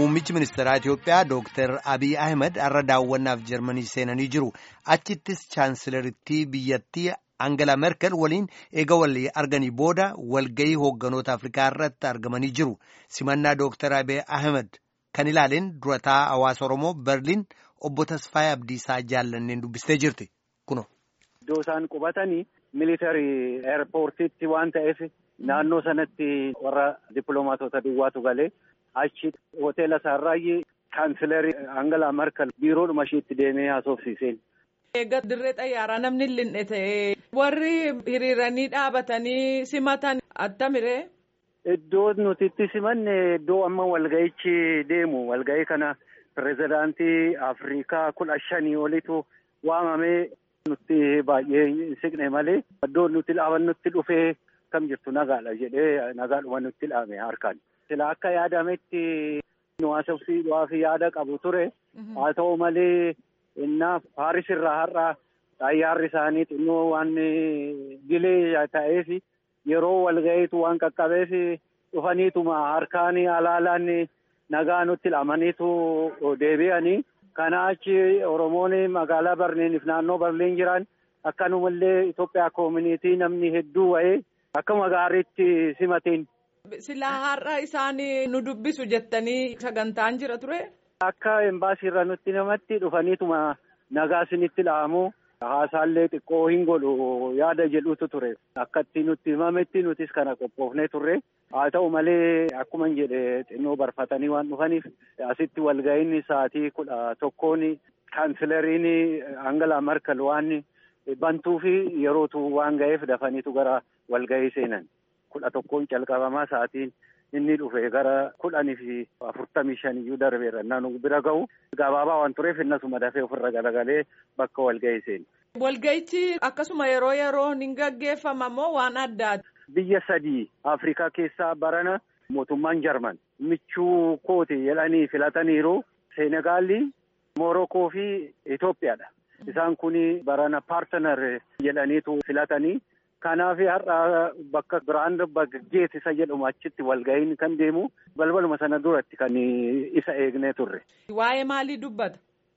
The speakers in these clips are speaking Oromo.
Muummichi ministeeraa Itiyoophiyaa Dr. Abiy Ahmed har'a daawwannaaf Jarmanii seenanii jiru. Achittis chaansilarittii biyyattii Angela Merkel waliin eega walii arganii booda walgayii hoogganoota Afrikaa irratti argamanii jiru. Simannaa Dr. Abiy Ahmed kan ilaaleen durataa hawaasa Oromoo Berliin obbo Tasfaayee Abdiisaa jaallanneen dubbistee jirti. Kuno. Iddoo isaan qubatanii militarii eerpoortiitti waan ta'eef naannoo sanatti warra dippiloomaatota duwwaatu galee achi hoteela Saarraayii chaansilarii Angela Merkel biiroodhuma isheetti deemee haasofsiiseen. Egaa dirree xayyaaraa namni linne ta'e warri hiriiranii dhaabatanii simatan attamiree? Iddoo nuti itti simanne iddoo amma walga'ichi deemu walga'ii kana pirezidaantii Afrikaa 15 olitu waamamee nuti baay'ee siqne malee iddoo nuti dhaabannutti dhufee kam jirtu nagaadha jedhee nagaadhuma nutti dhaame harkaan. Sila akka yaadametti nu haasofsiisuu fi yaada qabu ture haa ta'u malee innaa Paaris irraa har'a xayyaarri isaanii xinnoo waan dilee ta'eef yeroo walga'iitu waan qaqqabeef dhufaniituma harkaan alaalaan nagaa nutti dhamaniitu deebi'anii. Kana achi Oromoon magaalaa Berliiniif naannoo Berliin jiran akkanumallee Itoophiyaa koomunitii namni hedduu wa'ee akkuma gaariitti simateen. Silaa har'a isaanii nu dubbisu jettanii sagantaan jira ture? Akka embaasiirra nutti namatti dhufaniituma nagaa isinitti dha'amu haasaallee xiqqoo hin godhu yaada jedhutu ture. Akkatti nutti himametti nutis kana qophoofnee turre. Haa ta'u malee akkuma hin jedhe xinnoo barfatanii waan dhufaniif asitti walga'iinni sa'aatii 11 chaansilariin Angela Merkel waan bantuu fi yerootu waan ga'eef dafaniitu gara walga'ii seenan. 11 calqabamaa sa'aatiin inni dhufe gara 10:45 iyyuu darbeera naannoo bira ga'u gabaabaa waan tureef innasuma dafee ofirra galagalee bakka walga'ii seene. Walga'ichi akkasuma yeroo hin gaggeeffama moo waan addaati? Biyya 3 Afrikaa keessaa barana mootummaan Jarman michuu kooti jedhanii filataniiru Seenegaalii, Moorokoo fi Itoophiyaadha. Isaan kun barana paartiner jedhaniitu filatanii. Kanaaf har'a bakka Grand Baggeet isa jedhamu achitti walga'iin kan deemu balbaluma sana duratti kan isa eegnee turre. Waa'ee maalii dubbata?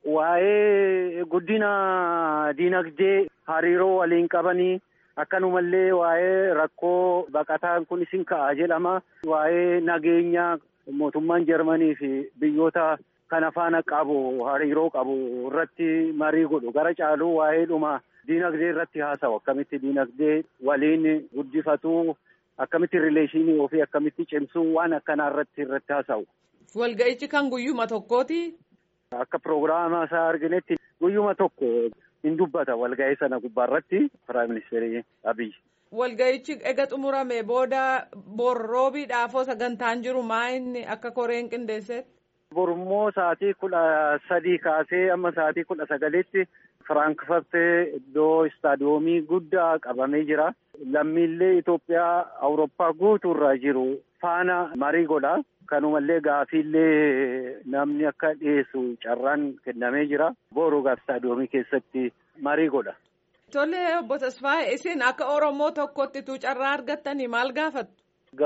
Waa'ee guddina diinagdee hariiroo waliin qabanii akkanumallee waa'ee rakkoo baqataan kun isin ka'a jedhama. Waa'ee nageenya mootummaan Jarmanii fi biyyoota kana faana qabu hariiroo qabu irratti marii godhu gara caaluu waa'ee dhuma. Diinagdee irratti haasawu akkamitti diinagdee waliin guddifatu akkamitti rileeshinii ofii akkamitti cimsuu waan akkanaa irratti haasawu. Walga'ichi kan guyyuma tokkooti? Akka piroogiraama isaa arginetti guyyuma tokko hin dubbata walga'ii sana gubbaarratti Piraayim Ministeerii Abiy. Walga'ichi ega xumurame booda borroobiidhaafoo sagantaan jiru maa inni akka koreen qindeessetti? Borummoo sa'aatii 13 kaasee amma sa'aatii 19tti Firaankfurt iddoo istaadiyoomii guddaa qabamee jira. Lammiilee Itoophiyaa Awurooppaa guutuurra jiru faana marii godha. Kanumallee gaafiillee namni akka dhiyeessu carraan kennamee jira. Boorugaaf istaadiyoomii keessatti marii godha. Tole obbo Tasfaayee isin akka Oromoo tokkotti carraa argattanii maal gaafattu?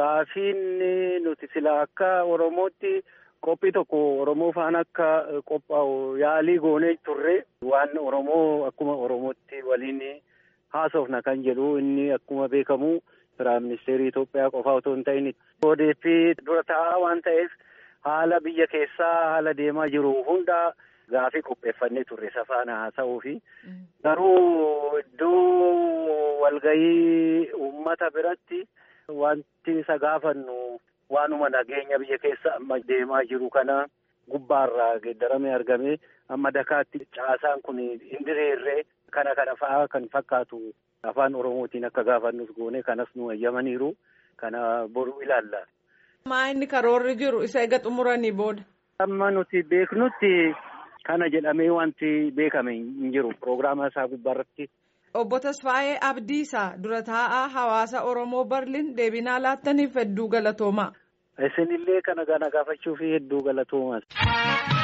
Gaafiin nuti sila akka Oromootti qophii tokko Oromoo faana akka qophaa'u yaalii goonee turre waan Oromoo akkuma Oromootti waliin haasofna kan jedhu inni akkuma beekamu Piraayim Ministeerii Itoophiyaa qofa otoo hin ta'in odeeffii dura taa'aa waan ta'eef haala biyya keessaa haala deemaa jiru hunda gaafii qopheeffannee turre isa faana haasa'uu fi garuu iddoo walga'ii uummata biratti wanti isa gaafannu waanuma nageenya biyya keessa amma deemaa jiru kana gubbaarraa geeddaramee argame amma Dakaatti caasaan kun hin diriirre kana fa'aa kan fakkaatu afaan Oromootiin akka gaafannus goone kanas nu eeyyamaniiru kana boru ilaalla. Maa inni karoorri jiru isa ega xumuranii booda? Amma nuti beeknutti kana jedhamee wanti beekame hin jiru piroogiraama isaa gubbaarratti. Obbo Tasfaayee Abdiisaa dura taa'aa hawaasa Oromoo Berliin deebinaa laattaniif hedduu galatoomaa. Isinillee kana gaafachuu fi hedduu galatoomaa.